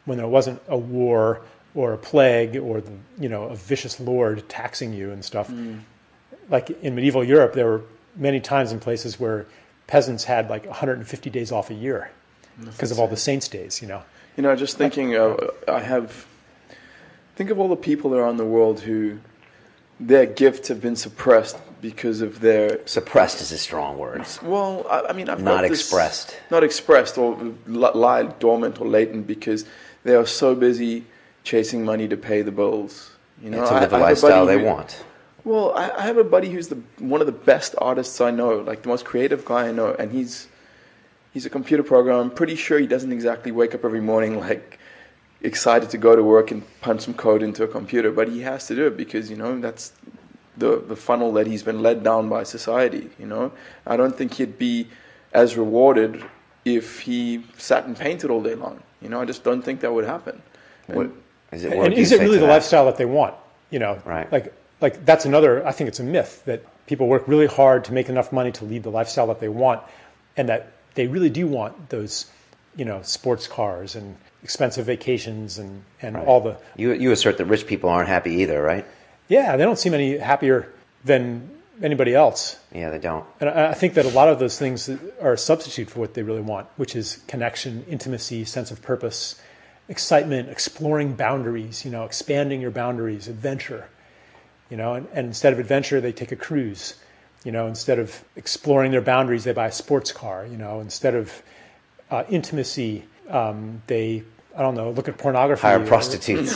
when there wasn't a war or a plague or a vicious lord taxing you and stuff. Like in medieval Europe, there were many times in places where peasants had like 150 days off a year because of all the saints' days. Just thinking, think of all the people around the world who their gifts have been suppressed because of their... Suppressed is a strong word. Well, I've not expressed. Not expressed or lie dormant or latent because they are so busy chasing money to pay the bills. To live the lifestyle they want. Well, I have a buddy who's one of the best artists I know, like the most creative guy I know, and he's a computer programmer. I'm pretty sure he doesn't exactly wake up every morning like excited to go to work and punch some code into a computer, but he has to do it because that's the funnel that he's been led down by society. I don't think he'd be as rewarded if he sat and painted all day long. I just don't think that would happen. Is it really the lifestyle that they want? Right. Like that's another. I think it's a myth that people work really hard to make enough money to lead the lifestyle that they want, and that they really do want those, sports cars and expensive vacations and right. all the... You assert that rich people aren't happy either, right? Yeah, they don't seem any happier than anybody else. Yeah, they don't. And I think that a lot of those things are a substitute for what they really want, which is connection, intimacy, sense of purpose, excitement, exploring boundaries, expanding your boundaries, adventure, and instead of adventure, they take a cruise. Instead of exploring their boundaries, they buy a sports car. Instead of intimacy, they, look at pornography. Hire prostitutes.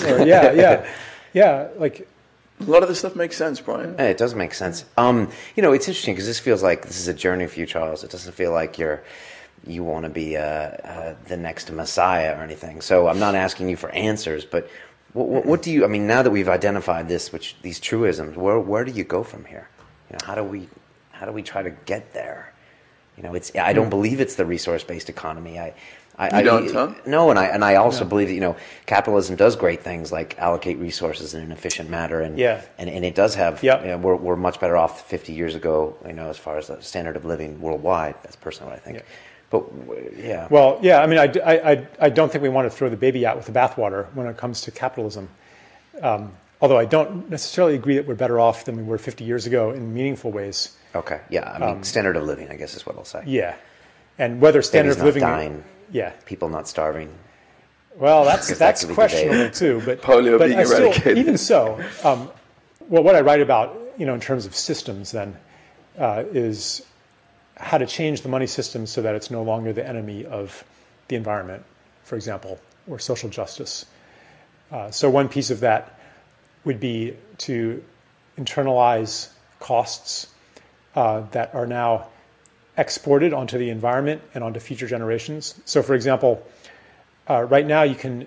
Yeah. Like a lot of this stuff makes sense, Brian. It does make sense. It's interesting because this feels like this is a journey for you, Charles. It doesn't feel like you want to be the next Messiah or anything. So I'm not asking you for answers, but what do you? Now that we've identified these truisms, where do you go from here? How do we try to get there? I don't believe it's the resource-based economy. You don't, huh? No, and I also believe that capitalism does great things like allocate resources in an efficient manner, and it does have. We're much better off 50 years ago, as far as the standard of living worldwide. That's personally what I think. Yeah. But yeah. Well, yeah. I don't think we want to throw the baby out with the bathwater when it comes to capitalism. Although I don't necessarily agree that we're better off than we were 50 years ago in meaningful ways. Okay. Yeah. Standard of living, I guess, is what I'll say. Yeah. And whether standard of living. Dying. Yeah. People not starving. Well, that's questionable too. But polio being eradicated. Even so, what I write about, in terms of systems, then, is how to change the money system so that it's no longer the enemy of the environment, for example, or social justice. So one piece of that would be to internalize costs that are now exported onto the environment and onto future generations. So, for example, right now you can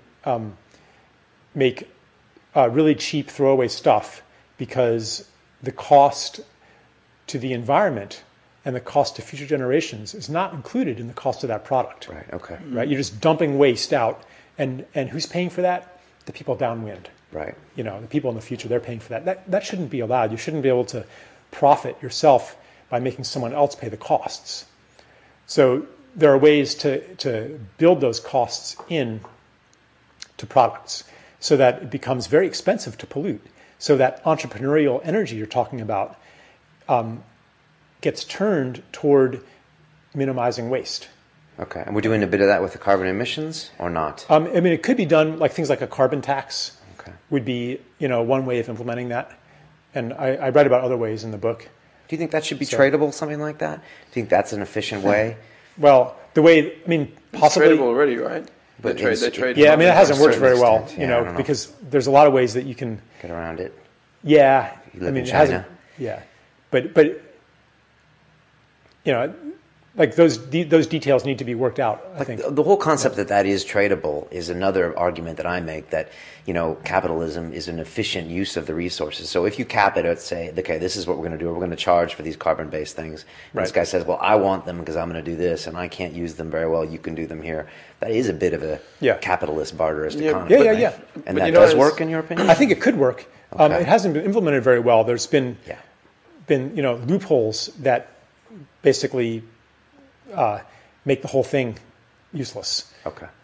make really cheap throwaway stuff because the cost to the environment and the cost to future generations is not included in the cost of that product. Right. Okay. Right. You're just dumping waste out, and who's paying for that? The people downwind. Right. The people in the future, they're paying for that. That shouldn't be allowed. You shouldn't be able to profit yourself by making someone else pay the costs. So there are ways to build those costs in to products so that it becomes very expensive to pollute. So that entrepreneurial energy you're talking about gets turned toward minimizing waste. Okay, and we're doing a bit of that with the carbon emissions, or not? It could be done like things like a carbon tax. Would be one way of implementing that, and I write about other ways in the book. Do you think that should be tradable, something like that? Do you think that's an efficient way? Well, the way possibly it's tradable already, right? But they trade. Yeah, it hasn't worked very well, extent, because there's a lot of ways that you can get around it. Yeah, you live in it China. hasn't. Yeah, but like those details need to be worked out. I think the whole concept that is tradable is another argument that I make, that capitalism is an efficient use of the resources. So if you cap it at, say, okay, this is what we're going to do, we're going to charge for these carbon-based things. And This guy says, well, I want them because I'm going to do this, and I can't use them very well. You can do them here. That is a bit of a capitalist barterist economy. Yeah. And that does work, in your opinion? I think it could work. Okay. It hasn't been implemented very well. There's been loopholes that basically make the whole thing useless. Okay.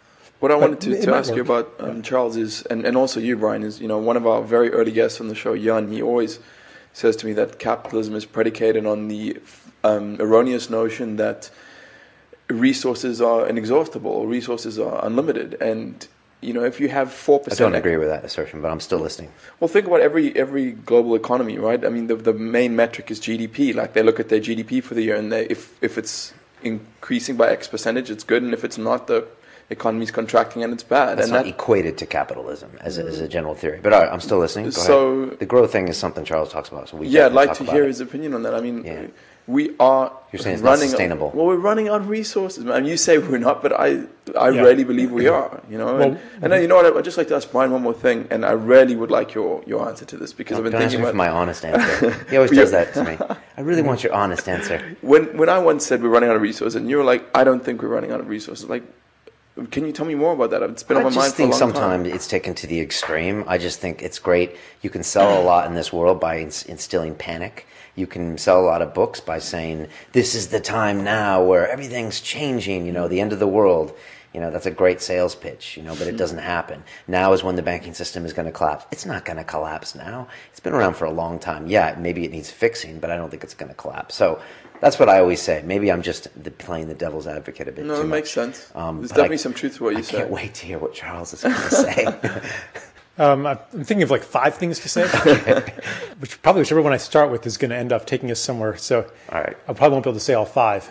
What I wanted it to might ask you work. about, Charles, is, and also you, Brian, is, one of our very early guests on the show, Jan, he always says to me that capitalism is predicated on the erroneous notion that resources are inexhaustible, resources are unlimited. And, if you have 4%... I don't agree with that assertion, but I'm still listening. Well, think about every global economy, right? I mean, the main metric is GDP. Like, they look at their GDP for the year, and if it's increasing by X percentage, it's good, and if it's not, the economy's contracting and it's bad. That's and not equated to capitalism as a general theory. But all right, I'm still listening. Go ahead. The growth thing is something Charles talks about. So I'd like to hear his opinion on that. I mean, we are... You're saying it's not sustainable. Well, we're running out of resources. I mean, you say we're not, but I really believe we are. Well, and then, you know what? I'd just like to ask Brian one more thing, and I really would like your answer to this, because I've been thinking about... for my honest answer. He always does that to me. I really want your honest answer. When I once said we're running out of resources, and you were like, I don't think we're running out of resources. Like, can you tell me more about that? It's been on my mind for a long time. I just think sometimes it's taken to the extreme. I just think it's great. You can sell a lot in this world by instilling panic. You can sell a lot of books by saying, this is the time now where everything's changing, the end of the world. That's a great sales pitch, but it doesn't happen. Now is when the banking system is going to collapse. It's not going to collapse now. It's been around for a long time. Yeah, maybe it needs fixing, but I don't think it's going to collapse. So that's what I always say. Maybe I'm just playing the devil's advocate a bit too much. No, it makes sense. There's definitely some truth to what you say. I can't wait to hear what Charles is going to say. I'm thinking of like 5 things to say, whichever one I start with is going to end up taking us somewhere. So all right. I probably won't be able to say all 5.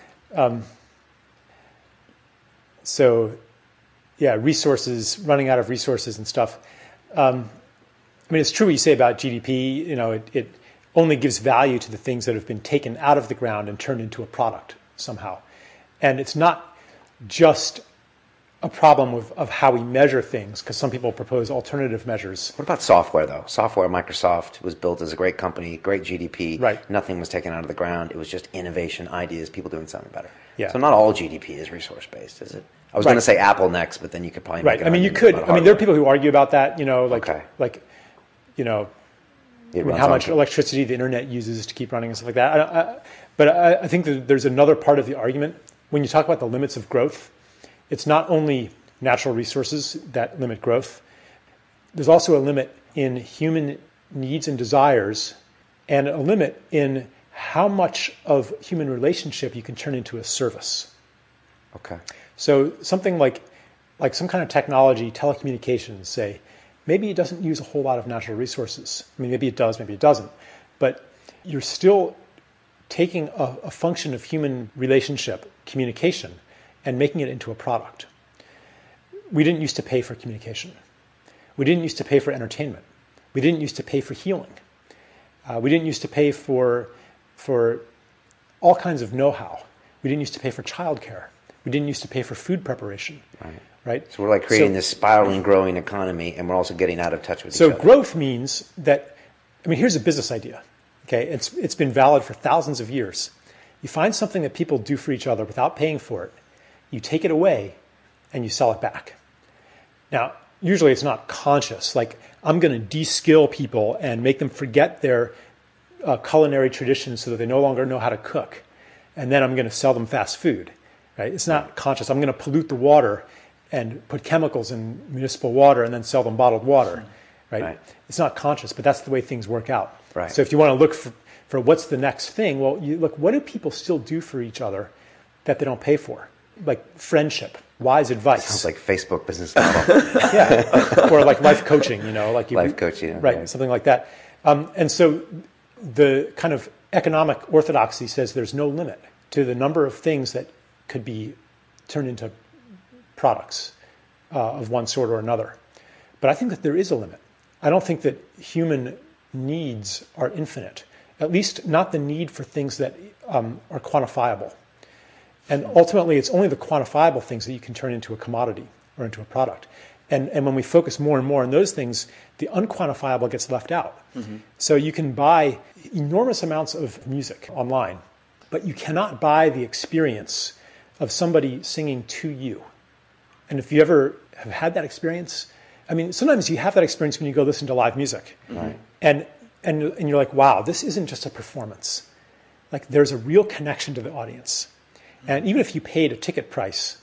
Resources, running out of resources and stuff. It's true what you say about GDP. It only gives value to the things that have been taken out of the ground and turned into a product somehow. And it's not just a problem of how we measure things, because some people propose alternative measures. What about software, though? Microsoft was built as a great company, great GDP. Right. Nothing was taken out of the ground. It was just innovation, ideas, people doing something better. Yeah. So not all GDP is resource-based, is it? I was going to say Apple next, but then you could probably make right. You could. There are people who argue about that. How much electricity the internet uses to keep running and stuff like that. But I think that there's another part of the argument when you talk about the limits of growth. It's not only natural resources that limit growth. There's also a limit in human needs and desires, and a limit in how much of human relationship you can turn into a service. Okay. So something like some kind of technology, telecommunications, say, maybe it doesn't use a whole lot of natural resources. Maybe it does, maybe it doesn't. But you're still taking a function of human relationship, communication, and making it into a product. We didn't used to pay for communication. We didn't used to pay for entertainment. We didn't used to pay for healing. We didn't used to pay for all kinds of know-how. We didn't used to pay for childcare. We didn't used to pay for food preparation. Right? So we're like creating this spiraling, growing economy, and we're also getting out of touch with each other. So growth means that, here's a business idea. Okay, it's been valid for thousands of years. You find something that people do for each other without paying for it. You take it away, and you sell it back. Now, usually it's not conscious. Like, I'm going to de-skill people and make them forget their culinary traditions so that they no longer know how to cook. And then I'm going to sell them fast food. Right? It's not conscious. I'm going to pollute the water and put chemicals in municipal water and then sell them bottled water. Right? It's not conscious, but that's the way things work out. Right. So if you want to look for what's the next thing, well, you look, what do people still do for each other that they don't pay for? Like friendship, wise advice. Sounds like Facebook business model. Yeah, or like life coaching, life coaching, right? Something like that. And so the kind of economic orthodoxy says there's no limit to the number of things that could be turned into products of one sort or another. But I think that there is a limit. I don't think that human needs are infinite, at least not the need for things that are quantifiable. And ultimately, it's only the quantifiable things that you can turn into a commodity or into a product. And when we focus more and more on those things, the unquantifiable gets left out. Mm-hmm. So you can buy enormous amounts of music online, but you cannot buy the experience of somebody singing to you. And if you ever have had that experience, sometimes you have that experience when you go listen to live music. Right. And you're like, wow, this isn't just a performance. Like, there's a real connection to the audience. And even if you paid a ticket price,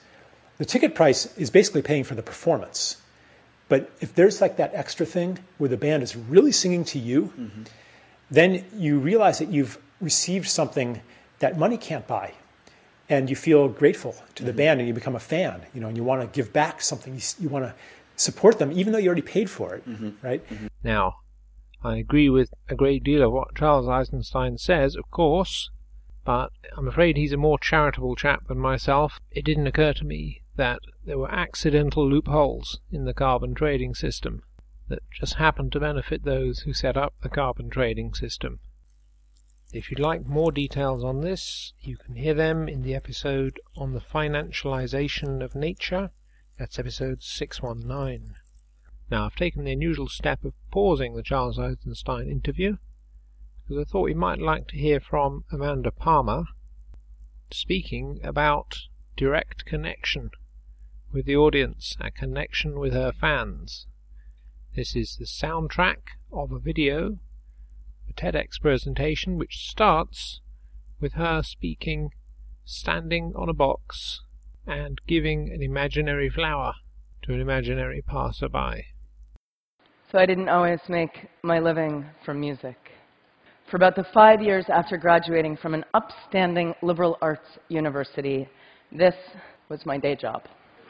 The ticket price is basically paying for the performance. But if there's like that extra thing where the band is really singing to you, then you realize that you've received something that money can't buy. And you feel grateful to the band and you become a fan, and you want to give back something. You want to support them even though you already paid for it, right? Now, I agree with a great deal of what Charles Eisenstein says, of course, but I'm afraid he's a more charitable chap than myself. It didn't occur to me that there were accidental loopholes in the carbon trading system that just happened to benefit those who set up the carbon trading system. If you'd like more details on this, you can hear them in the episode on the financialization of nature. That's episode 619. Now, I've taken the unusual step of pausing the Charles Eisenstein interview because I thought we might like to hear from Amanda Palmer speaking about direct connection with the audience, a connection with her fans. This is the soundtrack of a video, a TEDx presentation, which starts with her speaking, standing on a box and giving an imaginary flower to an imaginary passerby. So I didn't always make my living from music. For about the 5 years after graduating from an upstanding liberal arts university, this was my day job.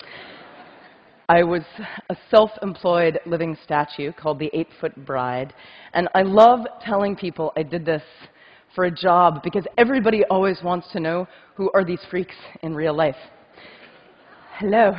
I was a self-employed living statue called the 8-Foot Bride, and I love telling people I did this for a job because everybody always wants to know who are these freaks in real life. Hello.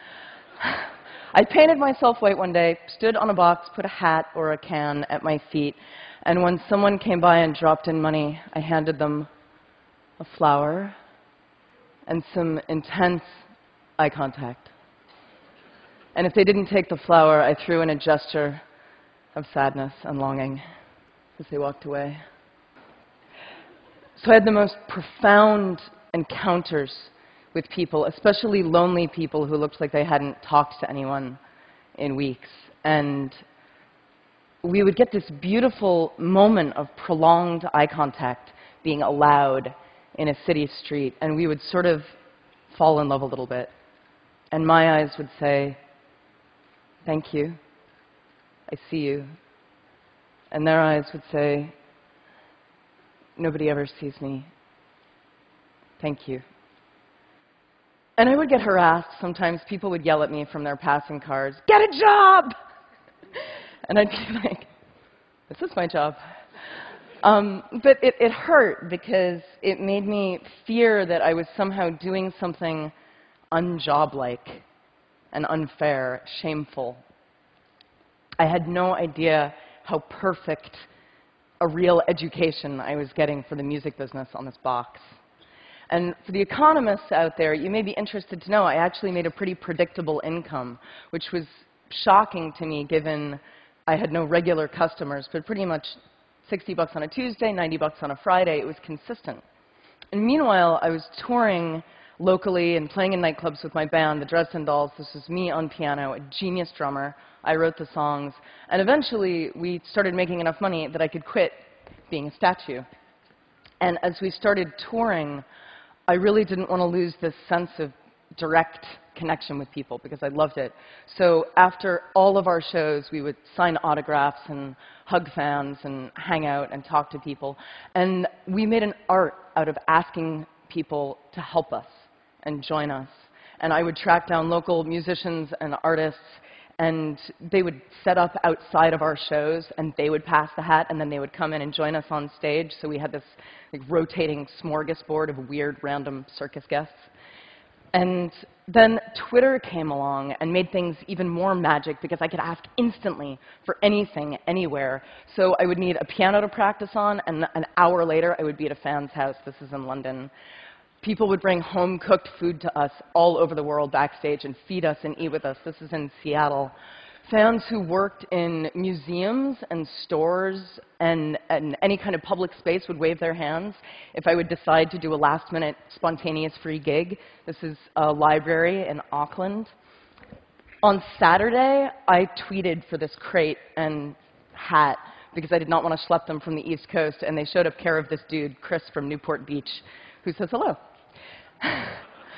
I painted myself white one day, stood on a box, put a hat or a can at my feet, and when someone came by and dropped in money, I handed them a flower and some intense eye contact. And if they didn't take the flower, I threw in a gesture of sadness and longing as they walked away. So I had the most profound encounters with people, especially lonely people who looked like they hadn't talked to anyone in weeks. And we would get this beautiful moment of prolonged eye contact being allowed in a city street, and we would sort of fall in love a little bit. And my eyes would say, "Thank you. I see you." And their eyes would say, "Nobody ever sees me. Thank you." And I would get harassed. Sometimes people would yell at me from their passing cars, "Get a job!" And I'd be like, "This is my job." But it hurt because it made me fear that I was somehow doing something unjob-like and unfair, shameful. I had no idea how perfect a real education I was getting for the music business on this box. And for the economists out there, you may be interested to know I actually made a pretty predictable income, which was shocking to me given I had no regular customers, but pretty much $60 on a Tuesday, $90 on a Friday. It was consistent. And meanwhile, I was touring locally and playing in nightclubs with my band, the Dresden Dolls. This was me on piano, a genius drummer. I wrote the songs. And eventually, we started making enough money that I could quit being a statue. And as we started touring, I really didn't want to lose this sense of direct connection with people because I loved it. So after all of our shows, we would sign autographs and hug fans and hang out and talk to people. And we made an art out of asking people to help us and join us. And I would track down local musicians and artists, and they would set up outside of our shows, and they would pass the hat, and then they would come in and join us on stage. So we had this rotating smorgasbord of weird, random circus guests. And then Twitter came along and made things even more magic because I could ask instantly for anything, anywhere. So I would need a piano to practice on, and an hour later I would be at a fan's house. This is in London. People would bring home-cooked food to us all over the world backstage and feed us and eat with us. This is in Seattle. Fans who worked in museums and stores and any kind of public space would wave their hands if I would decide to do a last-minute spontaneous free gig. This is a library in Auckland. On Saturday, I tweeted for this crate and hat because I did not want to schlep them from the East Coast, and they showed up care of this dude, Chris from Newport Beach, who says hello.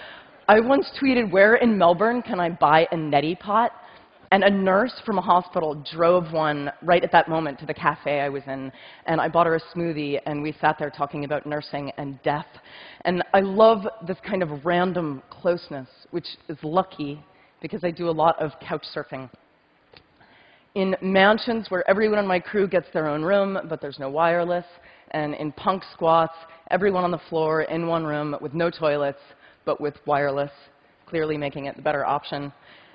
I once tweeted, "Where in Melbourne can I buy a neti pot?" And a nurse from a hospital drove one right at that moment to the cafe I was in, and I bought her a smoothie, and we sat there talking about nursing and death. And I love this kind of random closeness, which is lucky because I do a lot of couch surfing. In mansions where everyone on my crew gets their own room, but there's no wireless, and in punk squats, everyone on the floor in one room with no toilets, but with wireless, clearly making it the better option.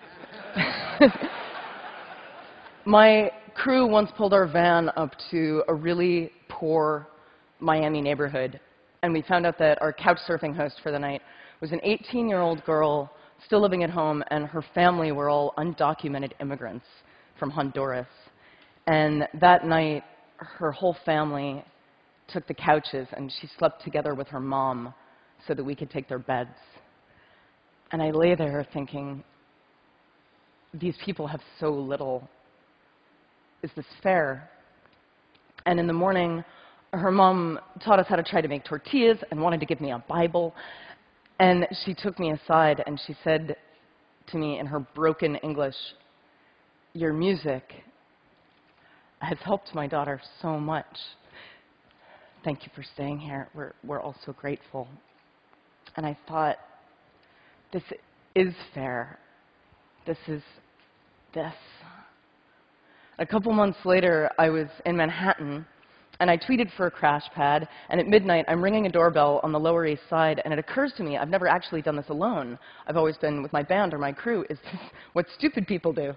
My crew once pulled our van up to a really poor Miami neighborhood, and we found out that our couch surfing host for the night was an 18-year-old girl still living at home, and her family were all undocumented immigrants from Honduras. And that night, her whole family took the couches, and she slept together with her mom so that we could take their beds. And I lay there thinking, these people have so little. Is this fair? And in the morning, her mom taught us how to try to make tortillas and wanted to give me a Bible. And she took me aside and she said to me in her broken English, "Your music has helped my daughter so much. Thank you for staying here. We're all so grateful." And I thought, this is fair. This is this. A couple months later, I was in Manhattan, and I tweeted for a crash pad, and at midnight, I'm ringing a doorbell on the Lower East Side, and it occurs to me, I've never actually done this alone. I've always been with my band or my crew. Is this what stupid people do?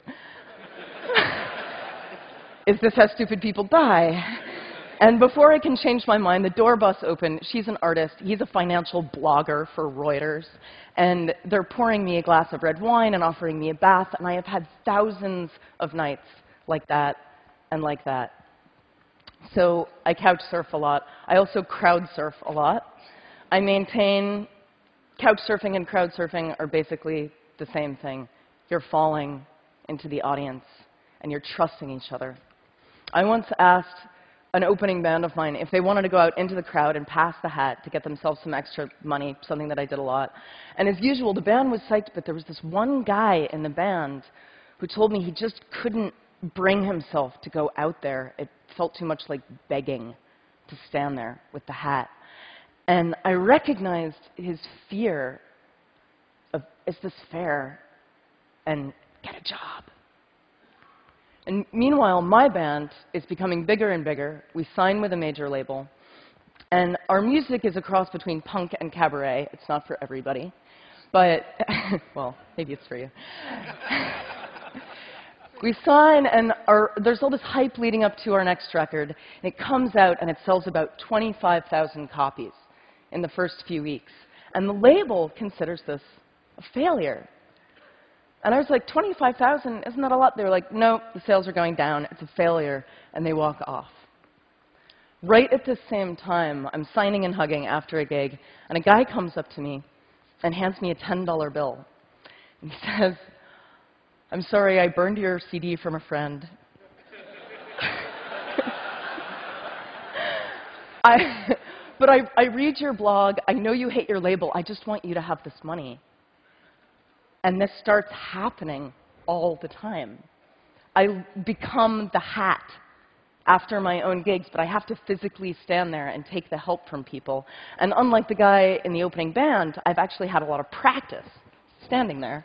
Is this how stupid people die? And before I can change my mind, the door busts open. She's an artist. He's a financial blogger for Reuters. And they're pouring me a glass of red wine and offering me a bath. And I have had thousands of nights like that and like that. So I couch surf a lot. I also crowd surf a lot. I maintain couch surfing and crowd surfing are basically the same thing. You're falling into the audience, and you're trusting each other. I once asked an opening band of mine if they wanted to go out into the crowd and pass the hat to get themselves some extra money, something that I did a lot. And as usual, the band was psyched, but there was this one guy in the band who told me he just couldn't bring himself to go out there. It felt too much like begging to stand there with the hat. And I recognized his fear of, is this fair? And get a job. And meanwhile, my band is becoming bigger and bigger. We sign with a major label. And our music is a cross between punk and cabaret. It's not for everybody. But, well, maybe it's for you. We sign, and there's all this hype leading up to our next record. And it comes out, and it sells about 25,000 copies in the first few weeks. And the label considers this a failure. And I was like, 25,000, isn't that a lot? They were like, no, the sales are going down. It's a failure. And they walk off. Right at the same time, I'm signing and hugging after a gig, and a guy comes up to me and hands me a $10 bill. And he says, "I'm sorry, I burned your CD from a friend." But I read your blog. I know you hate your label. I just want you to have this money. And this starts happening all the time. I become the hat after my own gigs, but I have to physically stand there and take the help from people. And unlike the guy in the opening band, I've actually had a lot of practice standing there.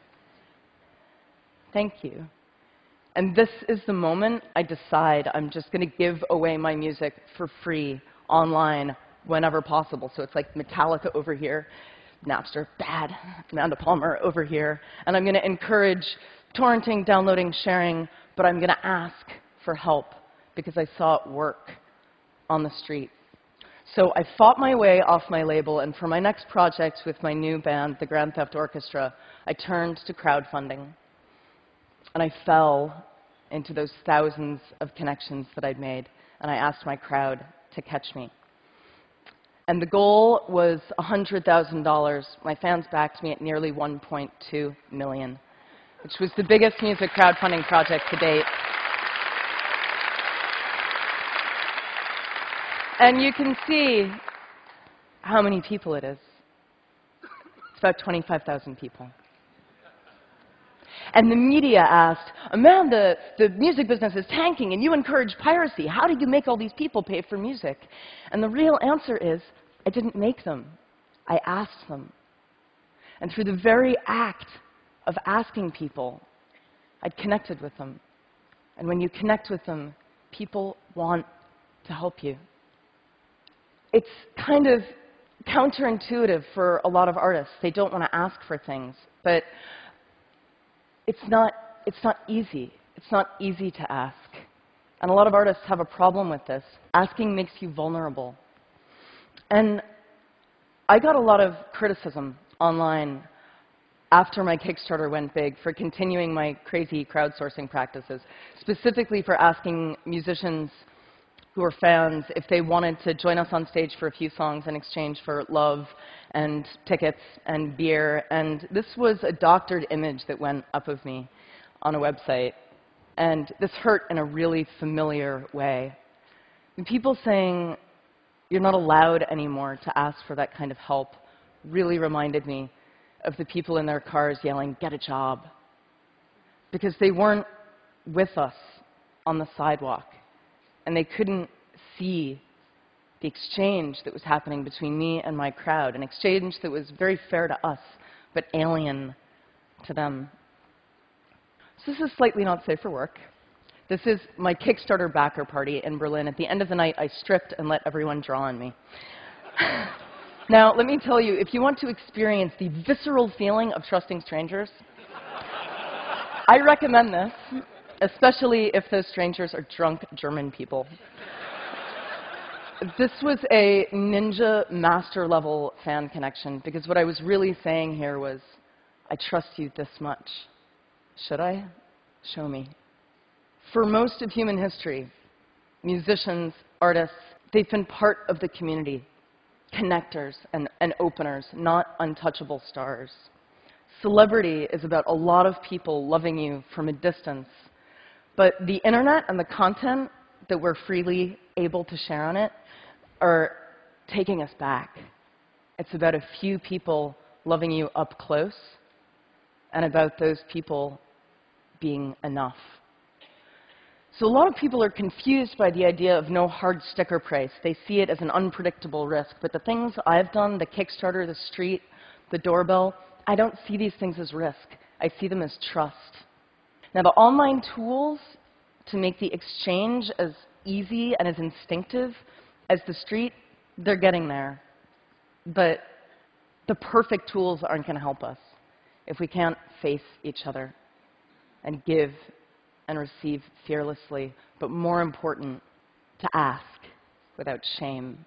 Thank you. And this is the moment I decide I'm just going to give away my music for free online whenever possible. So it's like Metallica over here. Napster, bad. Amanda Palmer over here. And I'm going to encourage torrenting, downloading, sharing, but I'm going to ask for help because I saw it work on the street. So I fought my way off my label, and for my next project with my new band, the Grand Theft Orchestra, I turned to crowdfunding. And I fell into those thousands of connections that I'd made, and I asked my crowd to catch me. And the goal was $100,000. My fans backed me at nearly $1.2 million, which was the biggest music crowdfunding project to date. And you can see how many people it is. It's about 25,000 people. And the media asked, Amanda, the music business is tanking and you encourage piracy. How do you make all these people pay for music? And the real answer is, I didn't make them. I asked them. And through the very act of asking people, I'd connected with them. And when you connect with them, people want to help you. It's kind of counterintuitive for a lot of artists. They don't want to ask for things, but it's not easy. It's not easy to ask. And a lot of artists have a problem with this. Asking makes you vulnerable. And I got a lot of criticism online after my Kickstarter went big for continuing my crazy crowdsourcing practices, specifically for asking musicians who are fans if they wanted to join us on stage for a few songs in exchange for love and tickets and beer. And this was a doctored image that went up of me on a website. And this hurt in a really familiar way. And people saying, you're not allowed anymore to ask for that kind of help, really reminded me of the people in their cars yelling, get a job. Because they weren't with us on the sidewalk. And they couldn't see the exchange that was happening between me and my crowd, an exchange that was very fair to us, but alien to them. So this is slightly not safe for work. This is my Kickstarter backer party in Berlin. At the end of the night, I stripped and let everyone draw on me. Now, let me tell you, if you want to experience the visceral feeling of trusting strangers, I recommend this, especially if those strangers are drunk German people. This was a ninja master level fan connection, because what I was really saying here was, I trust you this much. Should I? Show me. For most of human history, musicians, artists, they've been part of the community, connectors and openers, not untouchable stars. Celebrity is about a lot of people loving you from a distance. But the internet and the content that we're freely able to share on it are taking us back. It's about a few people loving you up close and about those people being enough. So a lot of people are confused by the idea of no hard sticker price. They see it as an unpredictable risk. But the things I've done, the Kickstarter, the street, the doorbell, I don't see these things as risk. I see them as trust. Now, the online tools to make the exchange as easy and as instinctive as the street, they're getting there. But the perfect tools aren't going to help us if we can't face each other and give and receive fearlessly, but more important, to ask without shame.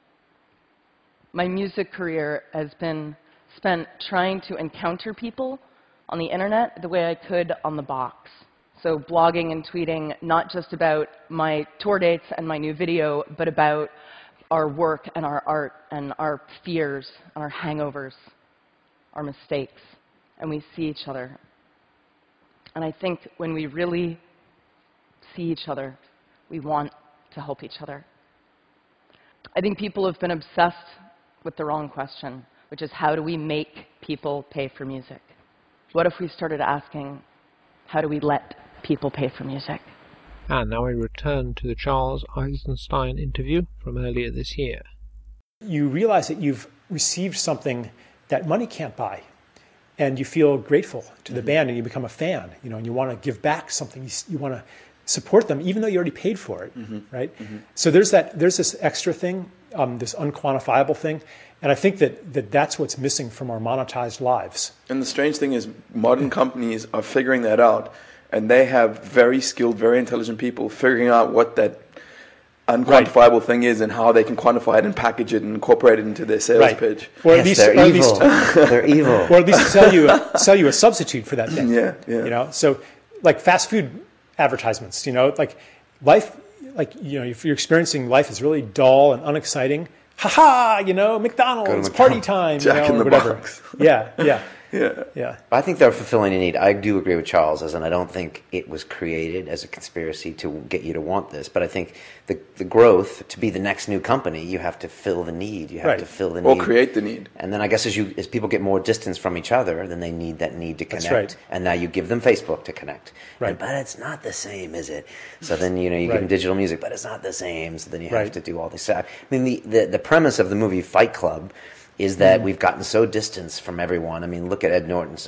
My music career has been spent trying to encounter people on the internet the way I could on the box. So blogging and tweeting not just about my tour dates and my new video, but about our work and our art and our fears and our hangovers, our mistakes, and we see each other. And I think when we really see each other, we want to help each other. I think people have been obsessed with the wrong question, which is how do we make people pay for music? What if we started asking, how do we let people pay for music? And now we return to the Charles Eisenstein interview from earlier this year. You realize that you've received something that money can't buy, and you feel grateful to the band, and you become a fan, and you want to give back something. You want to support them, even though you already paid for it, right? So there's this extra thing, this unquantifiable thing, and I think that's what's missing from our monetized lives. And the strange thing is, modern companies are figuring that out, and they have very skilled, very intelligent people figuring out what that unquantifiable thing is and how they can quantify it and package it and incorporate it into their sales pitch. Or at least, they're evil. They're evil. Or at least sell you a substitute for that thing. Yeah. So, like fast food advertisements, like life, if you're experiencing life is really dull and unexciting, McDonald's, party time, Jack in the whatever. Box. Yeah. Yeah. Yeah. I think they're fulfilling a need. I do agree with Charles, as in I don't think it was created as a conspiracy to get you to want this, but I think the growth, to be the next new company, you have to fill the need. You have Right. to fill the Or need. create the need. And then I guess as people get more distance from each other, then they need that need to connect. That's right. And now you give them Facebook to connect. Right. But it's not the same, is it? So then, you give Right. them digital music, but it's not the same. So then you have Right. to do all this. I mean, the premise of the movie Fight Club is Mm-hmm. that we've gotten so distanced from everyone. I mean, look at Ed Norton's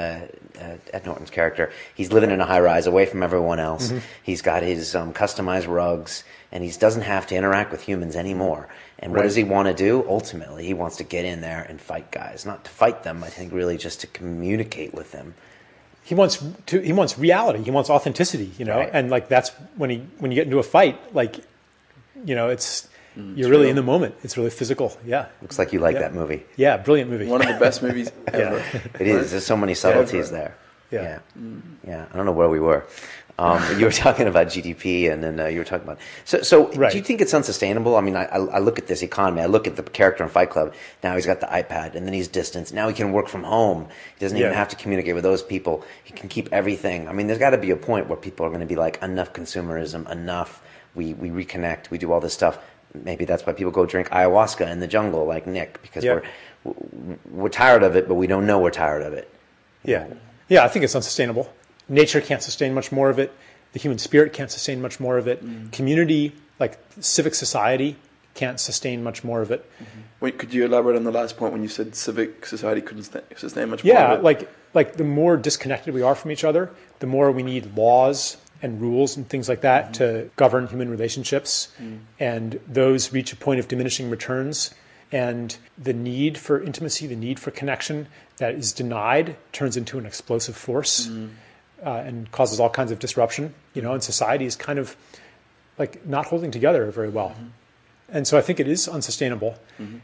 character. He's living in a high-rise away from everyone else. Mm-hmm. He's got his customized rugs, and he doesn't have to interact with humans anymore. And what Right. does he want to do? Ultimately, he wants to get in there and fight guys. Not to fight them, I think, really just to communicate with them. He wants reality. He wants authenticity, Right. and like that's when you get into a fight, like, it's you're really real. in the moment. It's really physical. Yeah. Looks like you like Yeah. that movie. Yeah. Brilliant movie. One of the best movies ever. It is. There's so many subtleties Yeah. there. Yeah. Yeah. I don't know where we were. You were talking about GDP, and then you were talking about. So Right. do you think it's unsustainable? I mean, I look at this economy. I look at the character in Fight Club. Now he's got the iPad, and then he's distanced. Now he can work from home. He doesn't even Yeah. have to communicate with those people. He can keep everything. I mean, there's got to be a point where people are going to be like, enough consumerism, enough. We reconnect. We do all this stuff. Maybe that's why people go drink ayahuasca in the jungle, like Nick, because Yeah. we're tired of it, but we don't know we're tired of it. Yeah. Yeah. I think it's unsustainable. Nature can't sustain much more of it. The human spirit can't sustain much more of it. Community, like civic society, can't sustain much more of it. Wait, could you elaborate on the last point when you said civic society couldn't sustain much more Yeah, of it? like the more disconnected we are from each other, the more we need laws and rules and things like that to govern human relationships. And those reach a point of diminishing returns. And the need for intimacy, the need for connection that is denied turns into an explosive force and causes all kinds of disruption. And society is kind of like not holding together very well. And so I think it is unsustainable.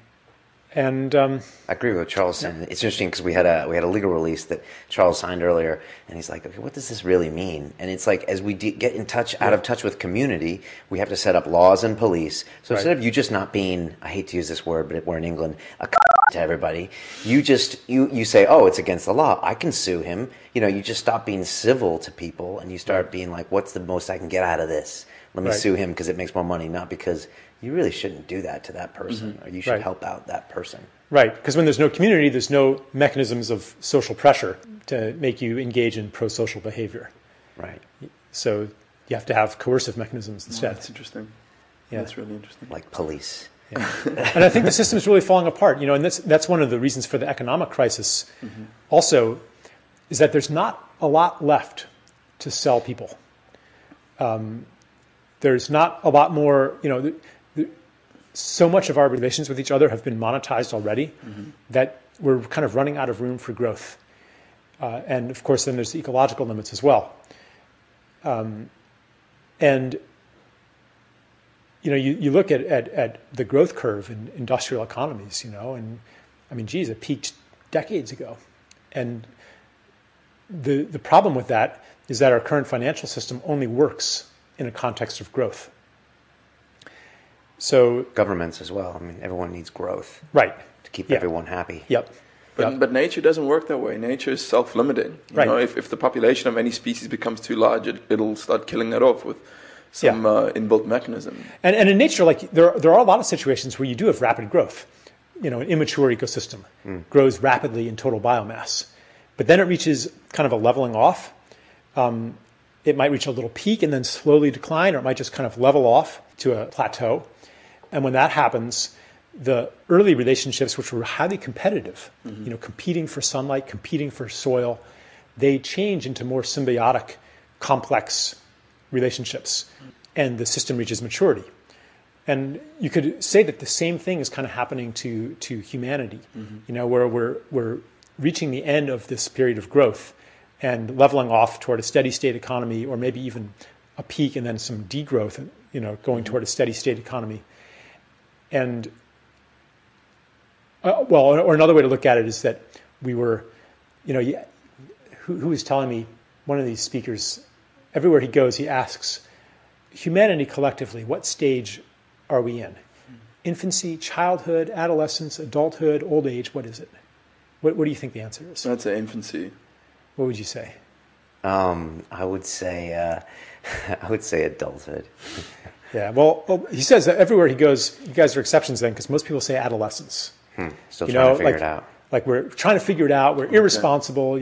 And I agree with what Charles said. It's interesting because we had a legal release that Charles signed earlier, and he's like, okay, what does this really mean? And it's like, as we get out of touch with community, we have to set up laws and police. So instead of you just not being, I hate to use this word, but we're in England, a to everybody, you say, oh, it's against the law, I can sue him. You just stop being civil to people, and you start being like, what's the most I can get out of this? Let me sue him because it makes more money, not because you really shouldn't do that to that person, or you should help out that person. Right, because when there's no community, there's no mechanisms of social pressure to make you engage in pro-social behavior. Right. So you have to have coercive mechanisms instead. That's interesting. Yeah. That's really interesting. Like police. And I think the system is really falling apart. And that's one of the reasons for the economic crisis. Also, is that there's not a lot left to sell people. There's not a lot more. So much of our relations with each other have been monetized already that we're kind of running out of room for growth. And of course, then there's the ecological limits as well. And you look at the growth curve in industrial economies, and I mean, geez, it peaked decades ago. And the problem with that is that our current financial system only works in a context of growth. So Governments as well. I mean, everyone needs growth right to keep everyone happy. Yep. But nature doesn't work that way. Nature is self-limiting. Right. If the population of any species becomes too large, it'll start killing that off with some inbuilt mechanism. And in nature, like there are a lot of situations where you do have rapid growth. An immature ecosystem grows rapidly in total biomass, but then it reaches kind of a leveling off. It might reach a little peak and then slowly decline, or it might just kind of level off to a plateau. And when that happens, the early relationships, which were highly competitive, competing for sunlight, competing for soil, they change into more symbiotic, complex relationships, and the system reaches maturity. And you could say that the same thing is kind of happening to humanity, where we're reaching the end of this period of growth and leveling off toward a steady state economy, or maybe even a peak and then some degrowth, going toward a steady state economy. And or another way to look at it is that we were, who was telling me, one of these speakers, everywhere he goes, he asks, humanity collectively, what stage are we in? Infancy, childhood, adolescence, adulthood, old age, what is it? What do you think the answer is? That's an infancy. What would you say? I would say adulthood. Yeah, well, he says that everywhere he goes, you guys are exceptions then, because most people say adolescence. Still trying to figure it out. Like we're trying to figure it out. We're irresponsible,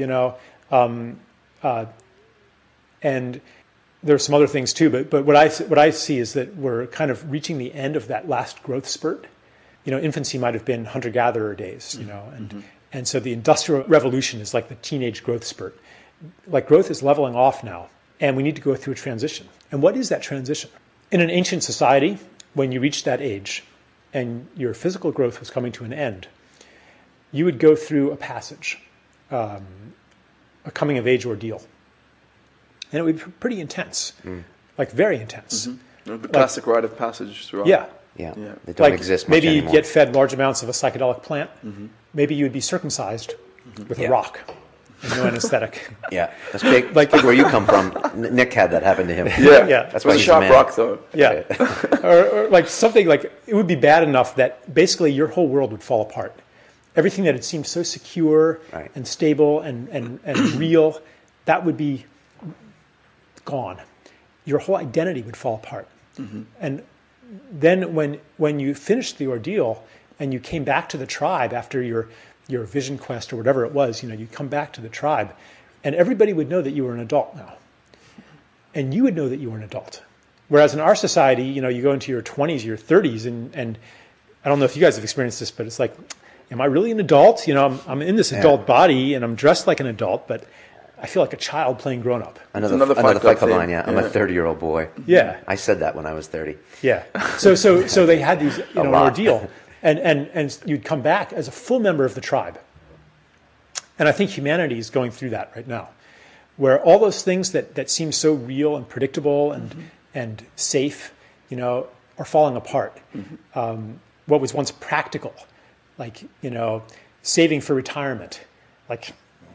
and there's some other things too. But what I see is that we're kind of reaching the end of that last growth spurt. Infancy might have been hunter-gatherer days, and so the Industrial Revolution is like the teenage growth spurt. Like growth is leveling off now, and we need to go through a transition. And what is that transition? In an ancient society, when you reached that age and your physical growth was coming to an end, you would go through a passage, a coming-of-age ordeal. And it would be pretty intense, like very intense. The classic rite of passage throughout. Yeah. Yeah, they don't exist much maybe anymore. you'd get fed large amounts of a psychedelic plant. Maybe you'd be circumcised with a rock and no anesthetic. Yeah, that's big. Like where you come from, Nick had that happen to him. Yeah. That's It why was a he's sharp man. rock, though. Yeah. or like something like, it would be bad enough that basically your whole world would fall apart. Everything that had seemed so secure and stable and real, that would be gone. Your whole identity would fall apart. And then when you finished the ordeal and you came back to the tribe after your vision quest or whatever it was, you come back to the tribe and everybody would know that you were an adult now. And you would know that you were an adult. Whereas in our society, you go into your 20s, your 30s, and I don't know if you guys have experienced this, but it's like, am I really an adult? I'm in this adult body and I'm dressed like an adult, but I feel like a child playing grown up. Another Fight Club line, yeah. I'm a 30-year-old boy. Yeah. I said that when I was 30. Yeah. So they had these, an ordeal, and you'd come back as a full member of the tribe. And I think humanity is going through that right now, where all those things that seem so real and predictable and safe, are falling apart. What was once practical, like saving for retirement, like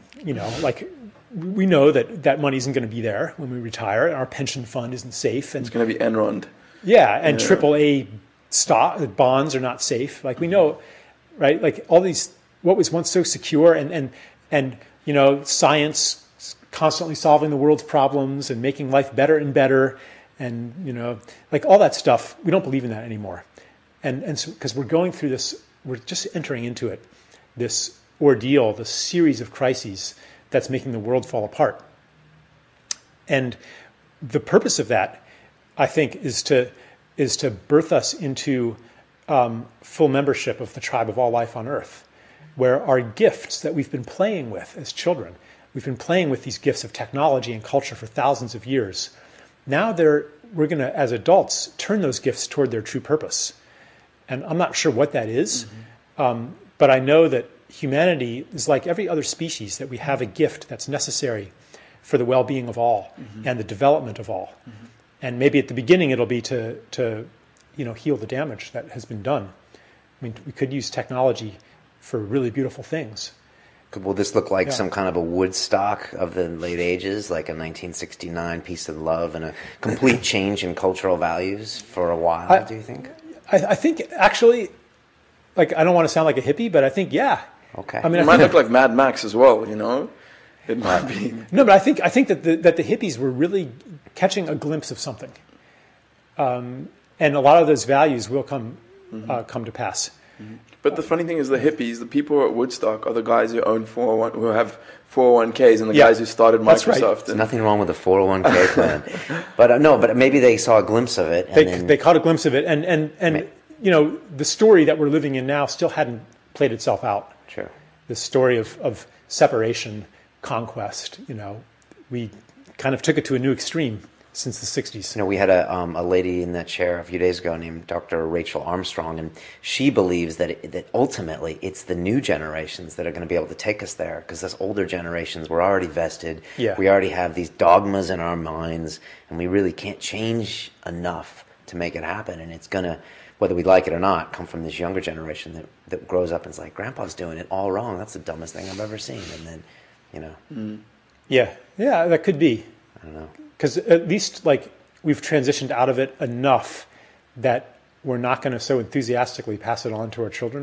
we know that money isn't going to be there when we retire, and our pension fund isn't safe, and It's going to be Enron. yeah, and AAA stock bonds are not safe. Like we know, right? Like all these, what was once so secure, and science constantly solving the world's problems and making life better and better, and like all that stuff. We don't believe in that anymore, and so because we're going through this, we're just entering into it, this ordeal, this series of crises that's making the world fall apart. And the purpose of that, I think, is to birth us into full membership of the tribe of all life on earth, where our gifts that we've been playing with as children, we've been playing with these gifts of technology and culture for thousands of years. Now we're going to, as adults, turn those gifts toward their true purpose. And I'm not sure what that is, but I know that humanity is like every other species, that we have a gift that's necessary for the well-being of all and the development of all. And maybe at the beginning it'll be to heal the damage that has been done. I mean, we could use technology for really beautiful things. Will this look like some kind of a Woodstock of the late ages, like a 1969 Peace and Love, and a complete change in cultural values for a while, do you think? I think actually, like, I don't want to sound like a hippie, but I think, yeah. Okay. I mean, It might look like Mad Max as well, It might be. No, but I think that the hippies were really catching a glimpse of something, and a lot of those values will come to pass. But the funny thing is, the hippies, the people at Woodstock, are the guys who own who have 401ks, and the guys who started Microsoft. That's right. There's nothing wrong with a 401k plan, but maybe they saw a glimpse of it. And They caught a glimpse of it, and the story that we're living in now still hadn't played itself out. True. The story of separation, conquest. We kind of took it to a new extreme since the 60s. We had a lady in that chair a few days ago named Dr. Rachel Armstrong, and she believes that ultimately it's the new generations that are going to be able to take us there, because those older generations were already vested. Yeah. We already have these dogmas in our minds, and we really can't change enough to make it happen. And it's going to, whether we like it or not, come from this younger generation that grows up and is like, Grandpa's doing it all wrong. That's the dumbest thing I've ever seen. And then, Yeah, that could be. I don't know. Because at least we've transitioned out of it enough that we're not going to so enthusiastically pass it on to our children, maybe.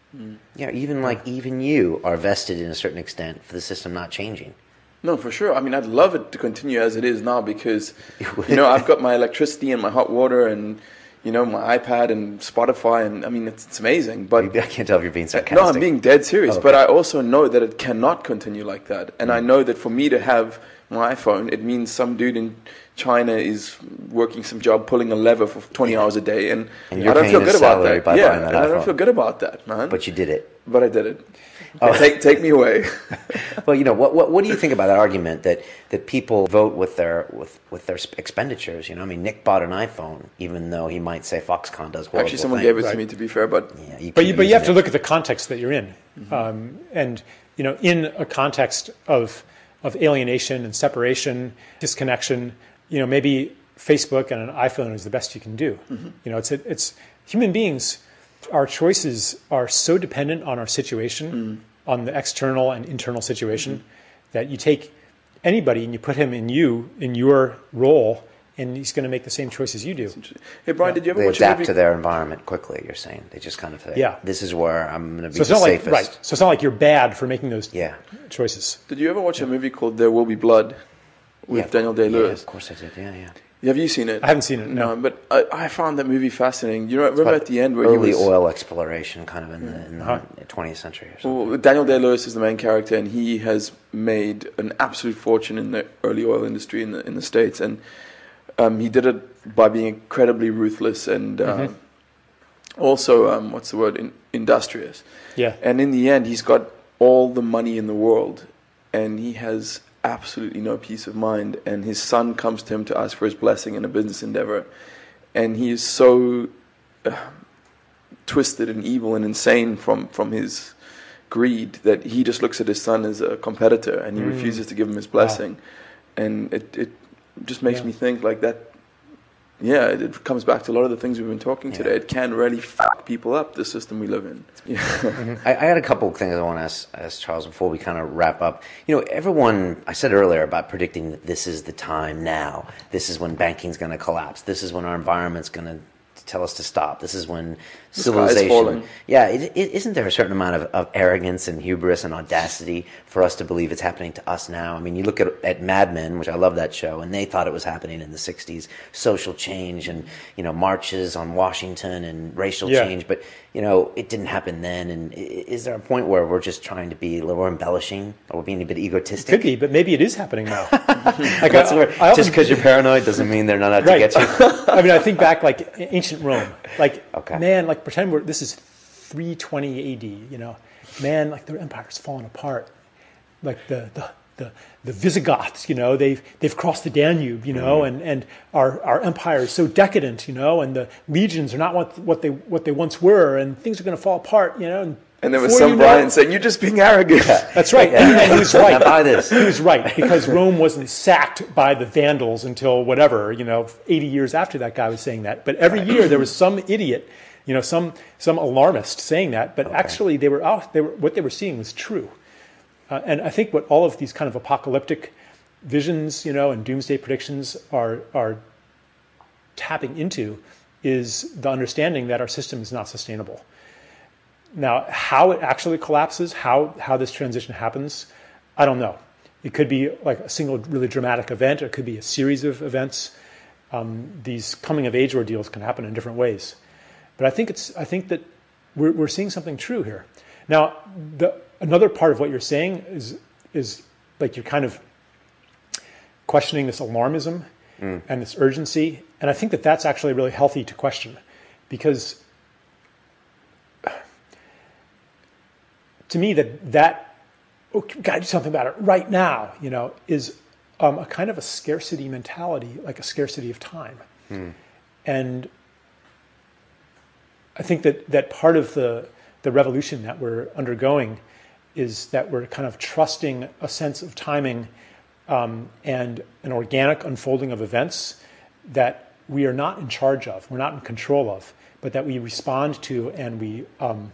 Yeah, even you are vested in a certain extent for the system not changing. No, for sure. I mean, I'd love it to continue as it is now because, I've got my electricity and my hot water and, my iPad and Spotify, and I mean, it's amazing. But I can't tell if you're being sarcastic. No, I'm being dead serious. Oh, okay. But I also know that it cannot continue like that. And I know that for me to have my iPhone, it means some dude in China is working some job, pulling a lever for 20 hours a day. And I don't feel good about that. By buying that and I iPhone. don't feel good about that, man. But you did it. But I did it. Take me away. Well, what do you think about that argument that people vote with their expenditures? I mean, Nick bought an iPhone, even though he might say Foxconn does horrible Actually, someone things. gave it to me, to be fair, but you have to look at the context that you're in, and in a context of alienation and separation, disconnection, maybe Facebook and an iPhone is the best you can do. It's human beings. Our choices are so dependent on our situation, on the external and internal situation, that you take anybody and you put him in your role, and he's going to make the same choices you do. Hey, Brian, did you ever They watch a adapt movie? to their environment quickly, you're saying. They just kind of say, this is where I'm going to be the safest. So it's not like you're bad for making those choices. Did you ever watch a movie called There Will Be Blood with Daniel Day-Lewis? Yeah, of course I did, yeah. Have you seen it? I haven't seen it, no. But I found that movie fascinating. Remember at the end where early he was... oil exploration kind of in the 20th century or something. Well, Daniel Day-Lewis is the main character, and he has made an absolute fortune in the early oil industry in the States. And he did it by being incredibly ruthless and also, industrious. Yeah. And in the end, he's got all the money in the world, and he has absolutely no peace of mind. And his son comes to him to ask for his blessing in a business endeavor, and he is so twisted and evil and insane from his greed that he just looks at his son as a competitor, and he refuses to give him his blessing. Wow. And it just makes me think like that. Yeah, it comes back to a lot of the things we've been talking today. It can really fuck people up, the system we live in. I had a couple of things I want to ask Charles before we kind of wrap up. Everyone, I said earlier about predicting that this is the time now. This is when banking's going to collapse. This is when our environment's going to tell us to stop. This is when civilization... Yeah, isn't there a certain amount of arrogance and hubris and audacity for us to believe it's happening to us now? I mean, you look at Mad Men, which I love that show, and they thought it was happening in the 60s, social change and, marches on Washington and racial change, but, it didn't happen then. And is there a point where we're just trying to we're embellishing, or we're being a bit egotistic? It could be, but maybe it is happening now. Just because you're paranoid doesn't mean they're not out to get you. I mean, I think back like ancient Rome, pretend this is 320 AD, man, like their empire's fallen apart. Like the Visigoths, they've crossed the Danube, and our empire is so decadent, and the legions are not what they once were, and things are going to fall apart, And there was some Brian saying, "You're just being arrogant." That's right, and he was right. Buy this. He was right, because Rome wasn't sacked by the Vandals until 80 years after that guy was saying that. But every year there was some idiot, some alarmist saying that. But actually, what they were seeing was true. And I think what all of these kind of apocalyptic visions, and doomsday predictions are tapping into is the understanding that our system is not sustainable. Now, how it actually collapses, how this transition happens, I don't know. It could be like a single really dramatic event, or it could be a series of events. These coming of age ordeals can happen in different ways. But I think that we're seeing something true here. Now, another part of what you're saying is like you're kind of questioning this alarmism and this urgency, and I think that that's actually really healthy to question, because to me that we've got to do something about it right now, is a kind of a scarcity mentality, like a scarcity of time, and I think that part of the revolution that we're undergoing is that we're kind of trusting a sense of timing and an organic unfolding of events that we are not in charge of, we're not in control of, but that we respond to and we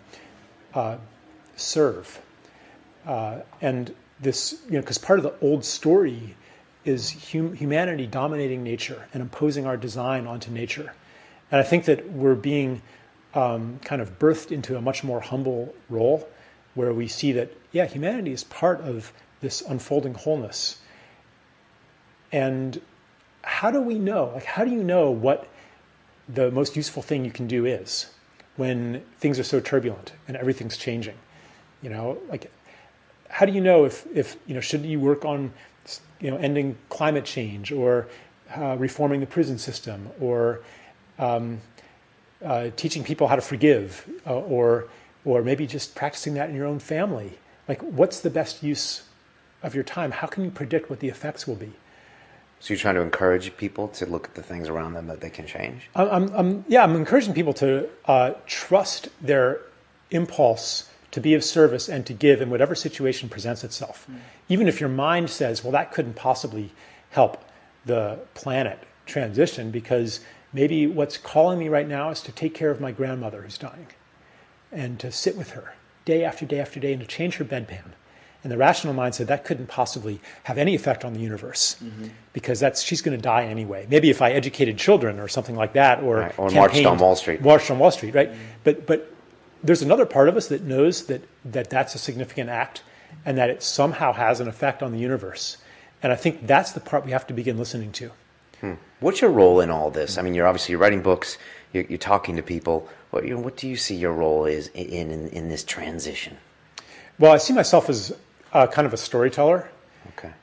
serve. And this, because part of the old story is humanity dominating nature and imposing our design onto nature. And I think that we're being kind of birthed into a much more humble role, where we see that, yeah, humanity is part of this unfolding wholeness. And how do we know? Like, how do you know what the most useful thing you can do is when things are so turbulent and everything's changing? You know, like, how do you know if should you work on, ending climate change, or reforming the prison system, or teaching people how to forgive, or maybe just practicing that in your own family? Like, what's the best use of your time? How can you predict what the effects will be? So you're trying to encourage people to look at the things around them that they can change? I'm encouraging people to trust their impulse to be of service and to give in whatever situation presents itself. Even if your mind says, well, that couldn't possibly help the planet transition, because maybe what's calling me right now is to take care of my grandmother who's dying, and to sit with her day after day after day, and to change her bedpan. And the rational mind said that couldn't possibly have any effect on the universe, because she's going to die anyway. Maybe if I educated children or something like that, or marched on Wall Street. Marched on Wall Street, right? But there's another part of us that knows that that's a significant act, and that it somehow has an effect on the universe. And I think that's the part we have to begin listening to. What's your role in all this? I mean, you're writing books, you're talking to people. What do you see your role is in this transition? Well, I see myself as kind of a storyteller. Okay.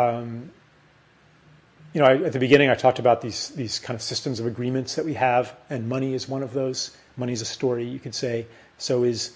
At the beginning, I talked about these kind of systems of agreements that we have, and money is one of those. Money is a story, you could say. So is,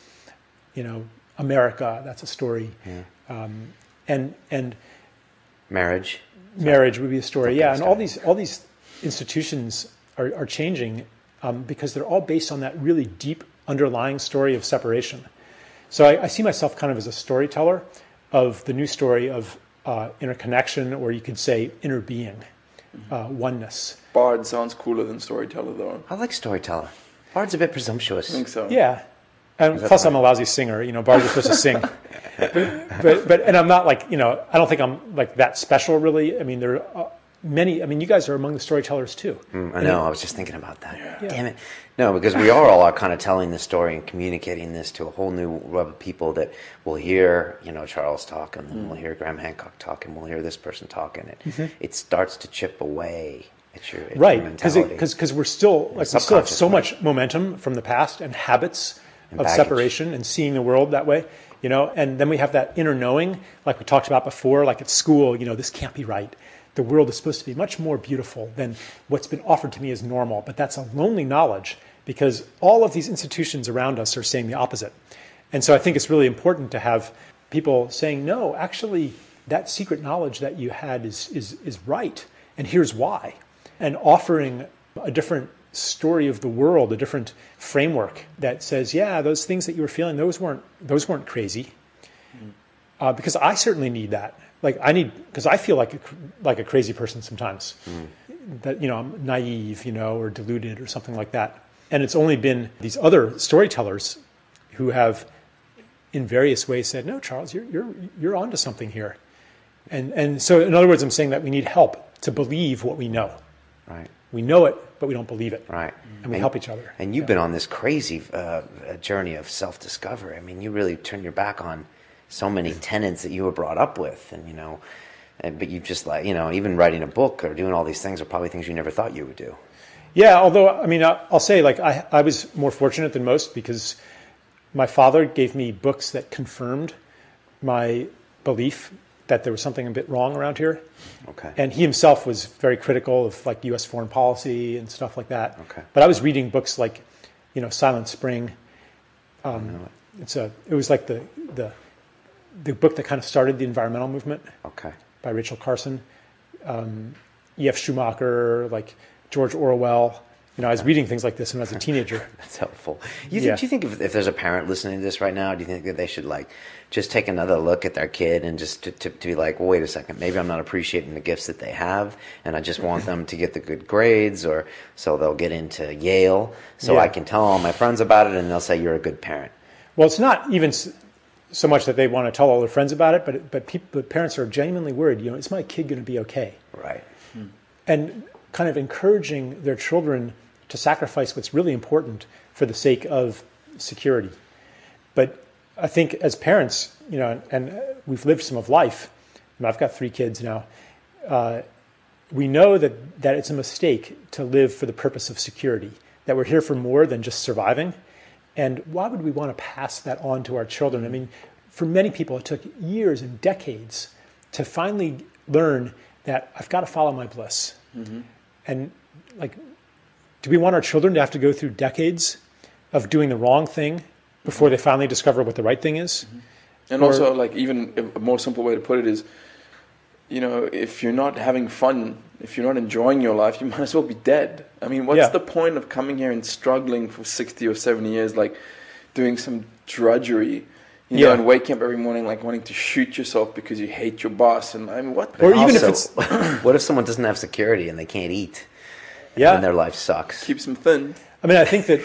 America. That's a story. Yeah. And marriage would be a story. Yeah, and all guy. these institutions are changing because they're all based on that really deep underlying story of separation. So I see myself kind of as a storyteller of the new story of interconnection, or you could say inner being, oneness. Bard sounds cooler than storyteller, though. I like storyteller. Bard's a bit presumptuous. I think so. Yeah. And plus, I'm a lousy singer. Bards are supposed to sing. And I'm not like, I don't think I'm like that special, really. I mean, there are many. I mean, you guys are among the storytellers, too. I know. I was just thinking about that. Yeah. Damn it. No, because we all are kind of telling this story and communicating this to a whole new web of people that will hear, Charles talk, and then we'll hear Graham Hancock talk, and we'll hear this person talk, and it starts to chip away at your right, mentality. because we still have so much momentum from the past and habits of baggage. separation and seeing the world that way, and then we have that inner knowing, like we talked about before, like at school, this can't be right. The world is supposed to be much more beautiful than what's been offered to me as normal. But that's a lonely knowledge, because all of these institutions around us are saying the opposite. And so I think it's really important to have people saying, no, actually, that secret knowledge that you had is right, and here's why. And offering a different story of the world, a different framework that says, yeah, those things that you were feeling, those weren't crazy. Because I certainly need that. Because I feel like a crazy person sometimes, that, I'm naive, or deluded or something like that. And it's only been these other storytellers who have, in various ways, said, no, Charles, you're onto something here. And so, in other words, I'm saying that we need help to believe what we know. Right. We know it, but we don't believe it. Right. And we help each other. And you've been on this crazy journey of self-discovery. I mean, you really turn your back on so many tenets that you were brought up with, and but you just even writing a book or doing all these things are probably things you never thought you would do. Yeah, although I mean, I'll say I was more fortunate than most, because my father gave me books that confirmed my belief that there was something a bit wrong around here. Okay. And he himself was very critical of U.S. foreign policy and stuff like that. Okay. But I was reading books like, Silent Spring. It was like the book that kind of started the environmental movement. Okay. By Rachel Carson, E.F. Schumacher, like George Orwell. I was reading things like this when I was a teenager. That's helpful. Do you think if there's a parent listening to this right now, do you think that they should just take another look at their kid and just to be like, well, wait a second, maybe I'm not appreciating the gifts that they have, and I just want them to get the good grades, or so they'll get into Yale, so I can tell all my friends about it, and they'll say you're a good parent. Well, it's not even so much that they want to tell all their friends about it, but parents are genuinely worried. Is my kid going to be okay? Right. And kind of encouraging their children to sacrifice what's really important for the sake of security. But I think as parents, and we've lived some of life, and I've got 3 kids now, we know that it's a mistake to live for the purpose of security, that we're here for more than just surviving. And why would we want to pass that on to our children? I mean, for many people, it took years and decades to finally learn that I've got to follow my bliss. Mm-hmm. And do we want our children to have to go through decades of doing the wrong thing before they finally discover what the right thing is? Mm-hmm. And also, even a more simple way to put it is, if you're not having fun, if you're not enjoying your life, you might as well be dead. I mean, what's the point of coming here and struggling for 60 or 70 years, doing some drudgery, and waking up every morning wanting to shoot yourself because you hate your boss? And I mean, what? Or even if it's what if someone doesn't have security and they can't eat? Yeah, and their life sucks. Keeps them thin. I mean, I think that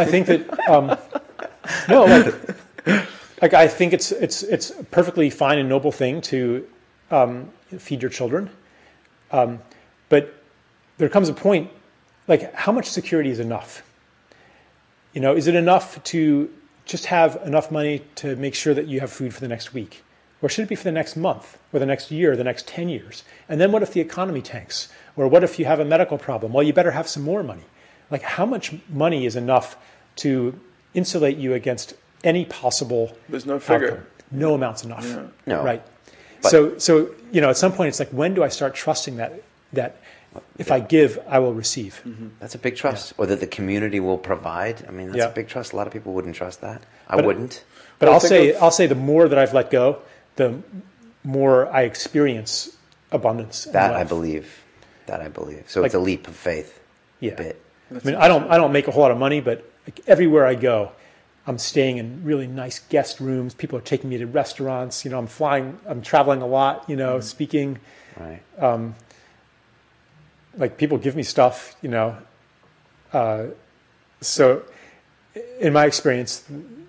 I think it's a perfectly fine and noble thing to feed your children, but there comes a point, how much security is enough? Is it enough to just have enough money to make sure that you have food for the next week? Or should it be for the next month, or the next year, or the next 10 years? And then what if the economy tanks? Or what if you have a medical problem? Well, you better have some more money. How much money is enough to insulate you against any possible There's no figure. outcome? No amount's enough. Yeah. No. Right. So at some point, it's when do I start trusting that if I give, I will receive? Mm-hmm. That's a big trust. Or that the community will provide. I mean, that's a big trust. A lot of people wouldn't trust that. I wouldn't. But I'll say the more that I've let go, the more I experience abundance. That I believe. So it's a leap of faith. Yeah. A bit. I mean, I don't make a whole lot of money, but everywhere I go, I'm staying in really nice guest rooms. People are taking me to restaurants. I'm traveling a lot. Speaking. Right. People give me stuff. So, in my experience,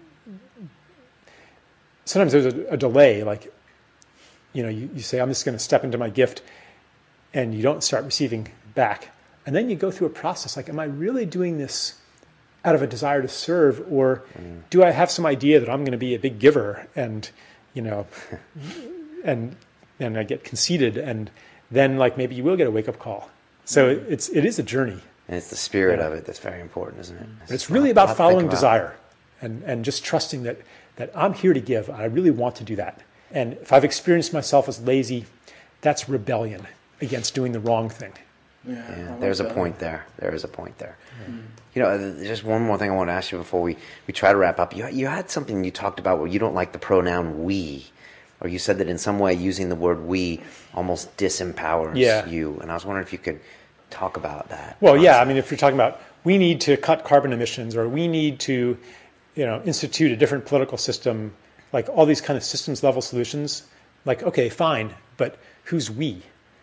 sometimes there's a delay. You say, I'm just going to step into my gift, and you don't start receiving back. And then you go through a process am I really doing this out of a desire to serve, or do I have some idea that I'm going to be a big giver and and I get conceited, and then maybe you will get a wake-up call. So it is a journey. And it's the spirit of it that's very important, isn't it? It's really about following desire and just trusting that I'm here to give. I really want to do that. And if I've experienced myself as lazy, that's rebellion against doing the wrong thing. Yeah, there's a point there. There is a point there. Mm-hmm. Just one more thing I want to ask you before we try to wrap up. You had something you talked about where you don't like the pronoun we, or you said that in some way using the word we almost disempowers you. And I was wondering if you could talk about that. Well, I mean, if you're talking about we need to cut carbon emissions, or we need to, institute a different political system, all these kind of systems level solutions, okay, fine, but who's we?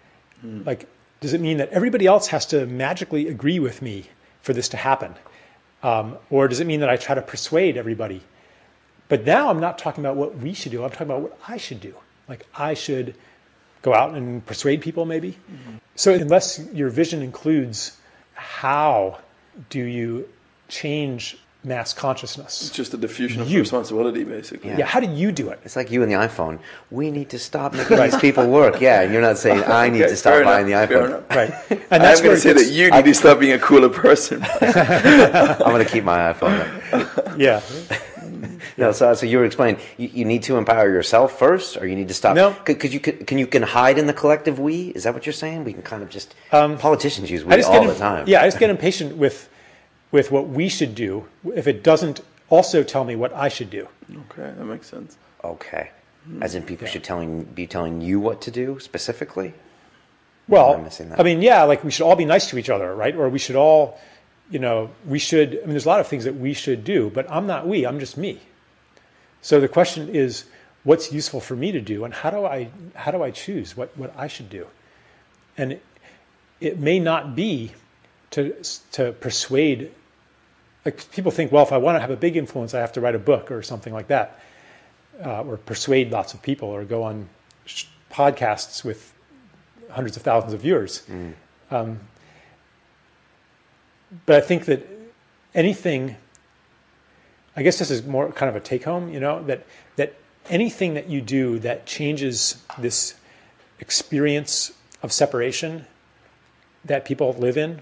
Does it mean that everybody else has to magically agree with me for this to happen? Or does it mean that I try to persuade everybody? But now I'm not talking about what we should do. I'm talking about what I should do. I should go out and persuade people maybe. Mm-hmm. So unless your vision includes how do you change mass consciousness? It's just a diffusion of responsibility, basically. Yeah, how do you do it? It's like you and the iPhone. We need to stop making these people work. Yeah, and you're not saying I need to stop buying the iPhone. Right. And that's I'm going to say that you need to stop being a cooler person. I'm going to keep my iPhone. Yeah. No, so you were explaining you need to empower yourself first, or you need to stop. No, can hide in the collective we? Is that what you're saying? We can kind of just politicians use we all the time. Yeah, I just get impatient with what we should do if it doesn't also tell me what I should do. Okay, that makes sense. Okay, as in people should be telling you what to do specifically. Well, I mean, we should all be nice to each other, right? Or we should all, we should. I mean, there's a lot of things that we should do, but I'm not we. I'm just me. So the question is, what's useful for me to do, and how do I choose what I should do? And it may not be to persuade. People think, well, if I want to have a big influence, I have to write a book or something like that, or persuade lots of people, or go on podcasts with hundreds of thousands of viewers. but I think that anything, I guess this is more kind of a take home, that anything that you do that changes this experience of separation that people live in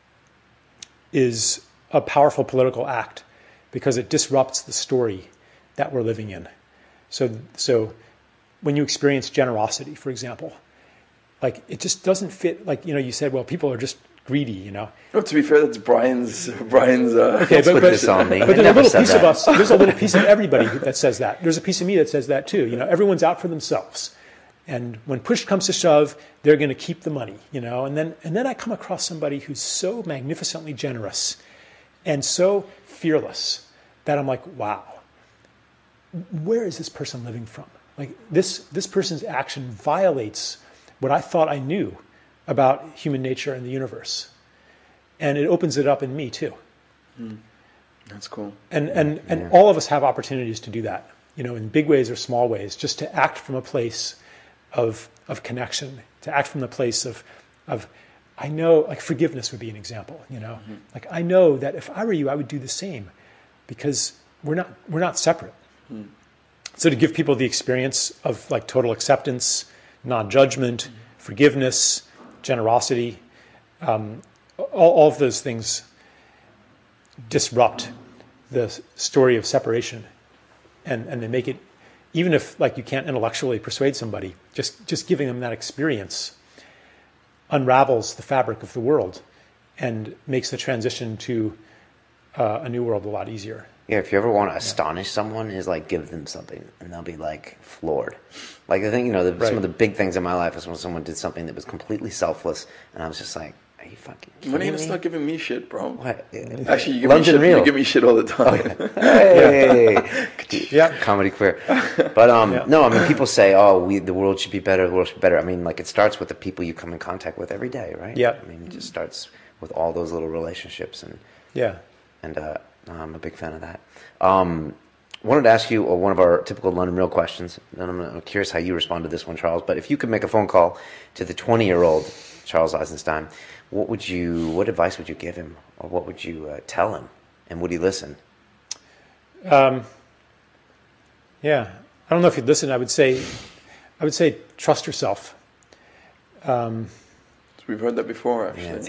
is a powerful political act because it disrupts the story that we're living in. So when you experience generosity, for example, like it just doesn't fit. Like, you said, well, people are just greedy, Well, to be fair, that's Brian's. Okay, put this on me. But there's a little piece of us. There's a little piece of everybody that says that. There's a piece of me that says that too. Everyone's out for themselves, and when push comes to shove, they're going to keep the money. And then I come across somebody who's so magnificently generous and so fearless that I'm like, wow, where is this person living from? Like this person's action violates what I thought I knew about human nature and the universe. And it opens it up in me too. That's cool. And all of us have opportunities to do that, in big ways or small ways, just to act from a place of connection, to act from the place of I know, like forgiveness would be an example, Like I know that if I were you, I would do the same because we're not separate. So to give people the experience of like total acceptance, non-judgment, forgiveness, generosity, all of those things disrupt the story of separation, and they make it, even if like you can't intellectually persuade somebody, just giving them that experience unravels the fabric of the world and makes the transition to a new world a lot easier. Yeah, if you ever want to astonish someone, is like give them something, and they'll be like floored. Like the thing, some of the big things in my life is when someone did something that was completely selfless, and I was just like, "Are you fucking kidding me?" When are you gonna start giving me shit, bro? What? Actually, you give me shit all the time. Hey, yeah, comedy queer. But no, I mean, people say, "Oh, the world should be better. The world should be better." I mean, like it starts with the people you come in contact with every day, right? Yeah. I mean, it just starts with all those little relationships, and I'm a big fan of that. Wanted to ask you one of our typical London Real questions, and I'm curious how you respond to this one, Charles. But if you could make a phone call to the 20-year-old Charles Eisenstein, what advice would you give him, or what would you tell him, and would he listen? Yeah, I don't know if he'd listen. I would say trust yourself. So we've heard that before, actually.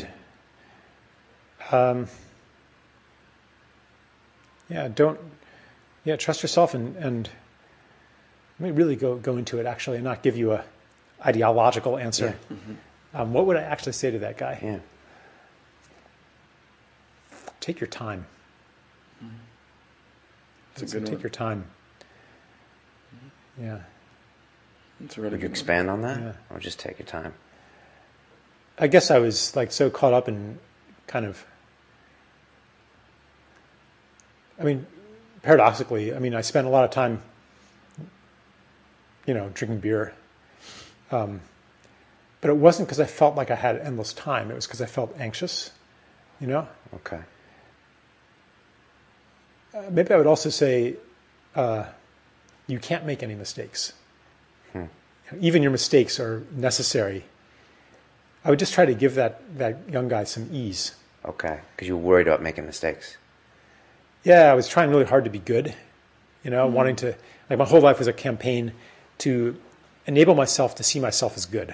Trust yourself and let me really go into it actually and not give you a ideological answer. Yeah. Mm-hmm. What would I actually say to that guy? Yeah. Take your time. That's a good Take one. your time. Yeah. That's a really Would you good expand on that, Yeah. or just take your time? I guess I was like so caught up in kind of, paradoxically, I spent a lot of time, drinking beer. But it wasn't because I felt like I had endless time. It was because I felt anxious, Okay. Maybe I would also say you can't make any mistakes. Even your mistakes are necessary. I would just try to give that young guy some ease. Okay, because you were worried about making mistakes. Yeah, I was trying really hard to be good, wanting to, like my whole life was a campaign to enable myself to see myself as good,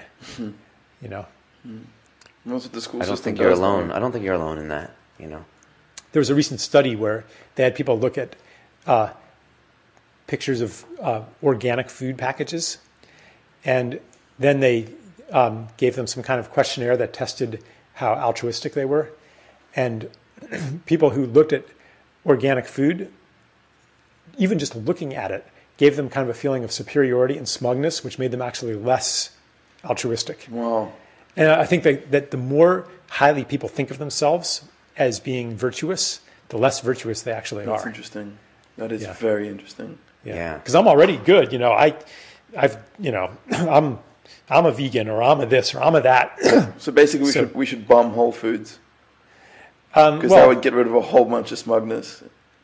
Most of the school I don't system think you're does alone. that. I don't think you're alone in that, There was a recent study where they had people look at pictures of organic food packages, and then they gave them some kind of questionnaire that tested how altruistic they were. And people who looked at organic food, even just looking at it, gave them kind of a feeling of superiority and smugness, which made them actually less altruistic. Wow. And I think that the more highly people think of themselves as being virtuous, the less virtuous they actually That's are. interesting. That is Yeah. very interesting. Yeah. Because I'm already good, I'm a vegan, or I'm a this, or I'm a that. So basically, we should bomb Whole Foods because that would get rid of a whole bunch of smugness.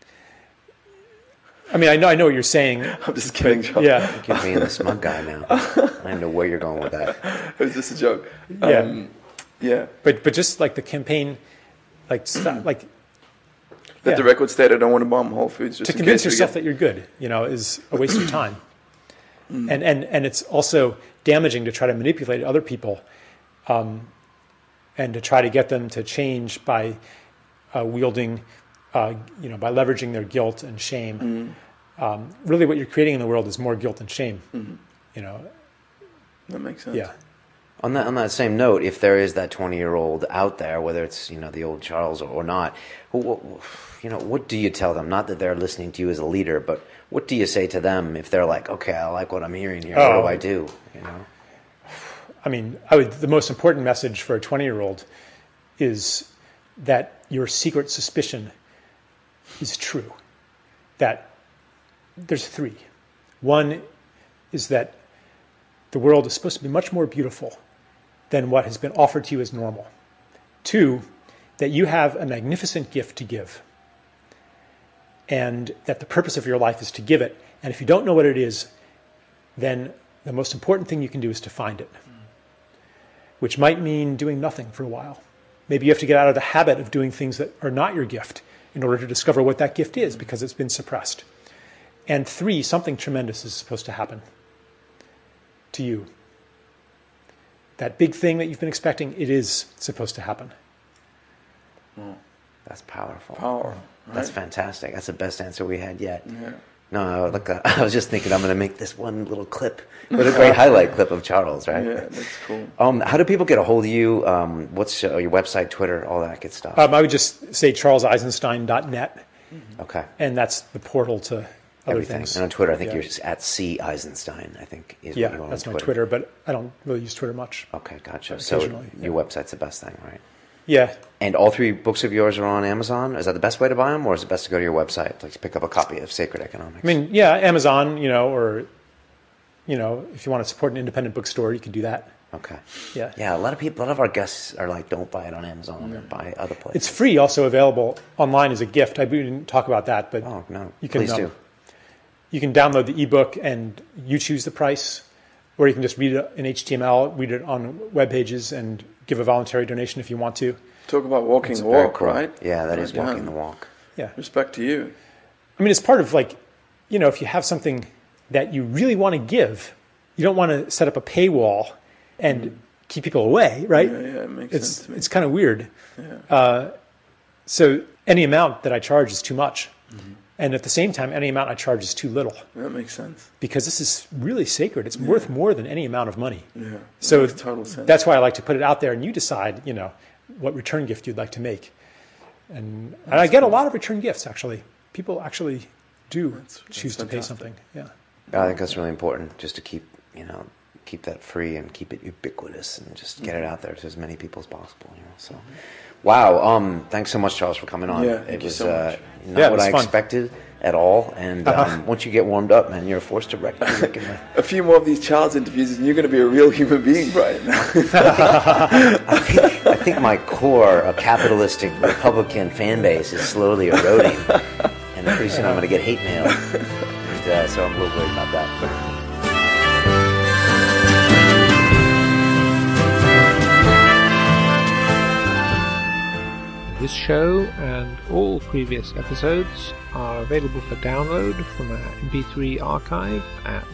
I know what you're saying. I'm just kidding, John. Yeah, You're being the smug guy now. I don't know where you're going with that. It was just a joke. Yeah. Yeah. but just like the campaign, Like, like Let the record state I don't want to bomb Whole Foods. Just to convince yourself that you're good, is a waste of time. And it's also damaging to try to manipulate other people and to try to get them to change by wielding, by leveraging their guilt and shame. Really what you're creating in the world is more guilt and shame. That makes sense. Yeah. On that same note, if there is that 20-year-old out there, whether it's the old Charles or not, what do you tell them? Not that they're listening to you as a leader, but what do you say to them if they're like, okay, I like what I'm hearing here. What do I do? I mean, the most important message for a 20-year-old is that your secret suspicion is true. That there's three. One is that the world is supposed to be much more beautiful than what has been offered to you as normal. Two, that you have a magnificent gift to give, and that the purpose of your life is to give it. And if you don't know what it is, then the most important thing you can do is to find it, which might mean doing nothing for a while. Maybe you have to get out of the habit of doing things that are not your gift in order to discover what that gift is, because it's been suppressed. And three, something tremendous is supposed to happen to you. That big thing that you've been expecting, it is supposed to happen. That's powerful. Power. Right? That's fantastic. That's the best answer we had yet. Yeah. No, look, I was just thinking I'm going to make this one little clip. What a great highlight clip of Charles, right? Yeah, that's cool. How do people get a hold of you? What's your website, Twitter, all that good stuff? I would just say charleseisenstein.net, Okay. and that's the portal to other Everything. things. And on Twitter, I think you're just at C. Eisenstein, I think is Yeah, what you are that's on my Twitter, but I don't really use Twitter much. Okay, gotcha. So Occasionally, your website's the best thing, right? Yeah. And all three books of yours are on Amazon? Is that the best way to buy them, or is it best to go to your website, like to pick up a copy of Sacred Economics? I mean, yeah, Amazon, or, if you want to support an independent bookstore, you can do that. Okay. Yeah. Yeah, a lot of our guests are like, don't buy it on Amazon or buy other places. It's free, also available online as a gift. I didn't talk about that, but Oh, no. you can, Please do. You can download the ebook and you choose the price, or you can just read it in HTML, read it on web pages, and give a voluntary donation if you want to. Talk about walking the Very walk, cool. right? Yeah, that is Yeah. walking the walk. Yeah. Respect to you. I mean, it's part of if you have something that you really want to give, you don't want to set up a paywall and keep people away, right? Yeah, it makes sense to me. It's kind of weird. Yeah. So any amount that I charge is too much. And at the same time, any amount I charge is too little, That makes sense. because this is really sacred. It's worth more than any amount of money. Yeah. So Makes total sense. that's why I like to put it out there, and you decide, what return gift you'd like to make. And I get a lot of return gifts, actually. People actually do choose to pay fantastic. something. Yeah. I think that's really important, just to keep that free and keep it ubiquitous and just get it out there to as many people as possible. So, wow. Thanks so much, Charles, for coming on. Yeah, it thank you was so much. not Yeah, it what was I fun. expected at all. And once you get warmed up, man, you're a force to reckon with. A few more of these Charles interviews, and you're going to be a real human being, Brian. I think my core, capitalistic Republican fan base is slowly eroding, and pretty soon I'm going to get hate mail. And, so I'm a little worried about that. This show and all previous episodes are available for download from our MP3 archive at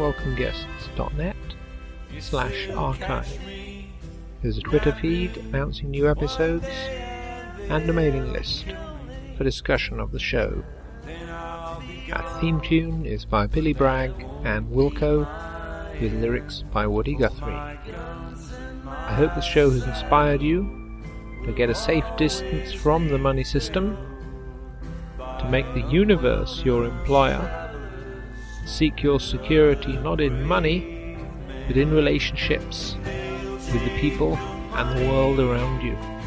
unwelcomeguests.net/archive. There's a Twitter feed announcing new episodes and a mailing list for discussion of the show. Our theme tune is by Billy Bragg and Wilco, with lyrics by Woody Guthrie. I hope this show has inspired you to get a safe distance from the money system, to make the universe your employer, seek your security not in money, but in relationships with the people and the world around you.